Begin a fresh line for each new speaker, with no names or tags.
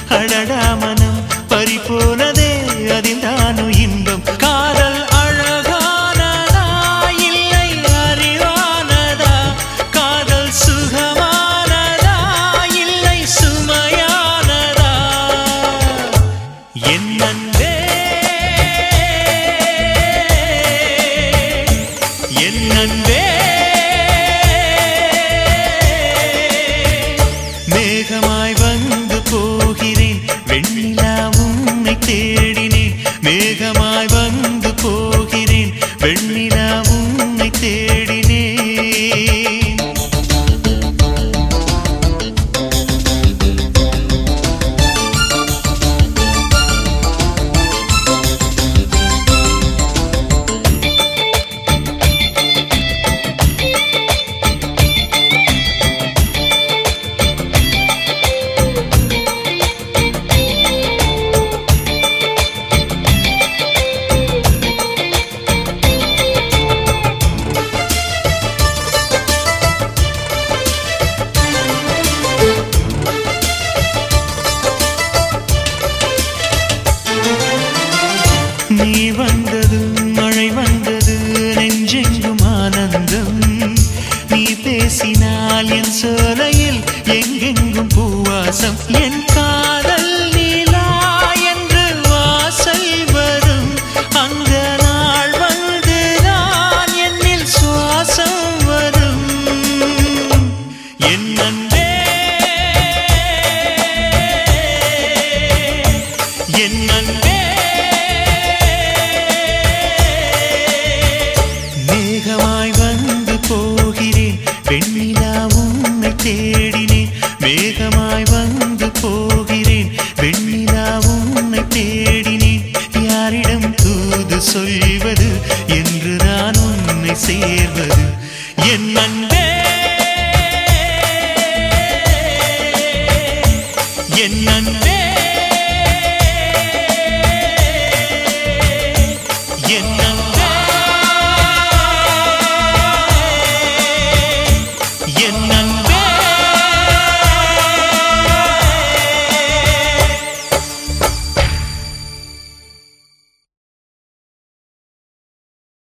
அடடா மனம் பறிபோனதே அதில்தானு இன்பம் காதல் அழகானதா இல்லை அறிவானதா காதல் சுகமானதா இல்லை சுமையானதா என் அன்பே என் அன்பே மேகமாய் வந்து போகிறேன் வெண்ணிலா உன்னை தேடினேன் மேகமாய் வந்து போகிறேன் வெண்ணிலா உன்னை தேடினேன் நீ வந்தது மழை வந்தது நெஞ்செங்கும் ஆனந்தம் நீ பேசினால் என் சோலையில் எங்கெங்கும் பூவாசம் என் காதல் நீலா என்று வாசல் வரும் அந்த நாள் வந்துதான் என்னில் சுவாசம் வரும் என் அன்பே என் அன்பே மேகமாய் வந்து போகிறேன் வெண்ணிலா உன்னை தேடினேன் மேகமாய் வந்து போகிறேன் வெண்ணிலா உன்னை தேடினேன் யாரிடம் தூது சொல்வது என்று நான் உன்னை சேர்வது என் அன்பே என் அன்பே என் அன்பே என்ன